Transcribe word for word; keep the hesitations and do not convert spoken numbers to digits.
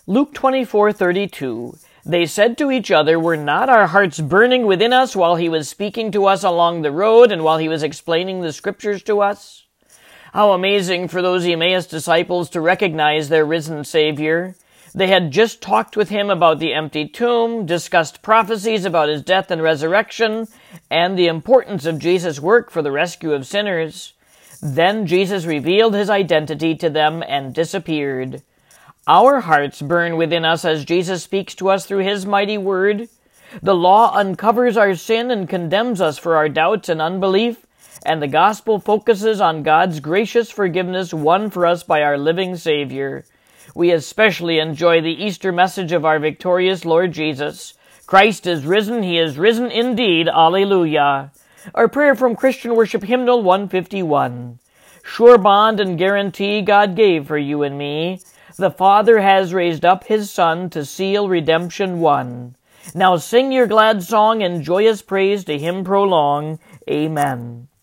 Luke twenty-four thirty-two. They said to each other, "Were not our hearts burning within us while he was speaking to us along the road and while he was explaining the scriptures to us?" How amazing for those Emmaus disciples to recognize their risen Savior. They had just talked with him about the empty tomb, discussed prophecies about his death and resurrection, and the importance of Jesus' work for the rescue of sinners. Then Jesus revealed his identity to them and disappeared. Our hearts burn within us as Jesus speaks to us through his mighty word. The law uncovers our sin and condemns us for our doubts and unbelief, and the gospel focuses on God's gracious forgiveness won for us by our living Savior. We especially enjoy the Easter message of our victorious Lord Jesus. Christ is risen, he is risen indeed, Alleluia. Our prayer from Christian Worship Hymnal one fifty-one. Sure bond and guarantee God gave for you and me. The Father has raised up his Son to seal redemption won. Now sing your glad song and joyous praise to him prolong. Amen.